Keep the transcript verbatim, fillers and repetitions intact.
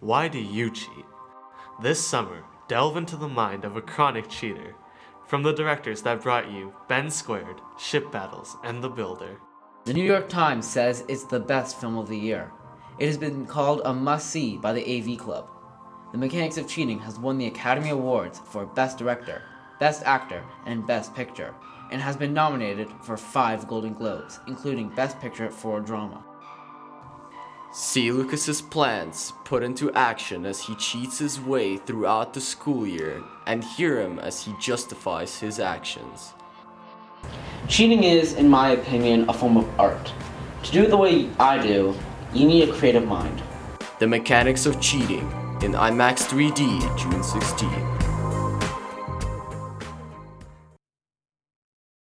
Why do you cheat? This summer, delve into the mind of a chronic cheater from the directors that brought you Ben Squared, Ship Battles, and The Builder. The New York Times says it's the best film of the year. It has been called a must-see by the A V Club. The Mechanics of Cheating has won the Academy Awards for Best Director, Best Actor, and Best Picture, and has been nominated for five Golden Globes, including Best Picture for Drama. See Lucas's plans put into action as he cheats his way throughout the school year, and hear him as he justifies his actions. Cheating is, in my opinion, a form of art. To do it the way I do, you need a creative mind. The Mechanics of Cheating in IMAX three D June sixteenth.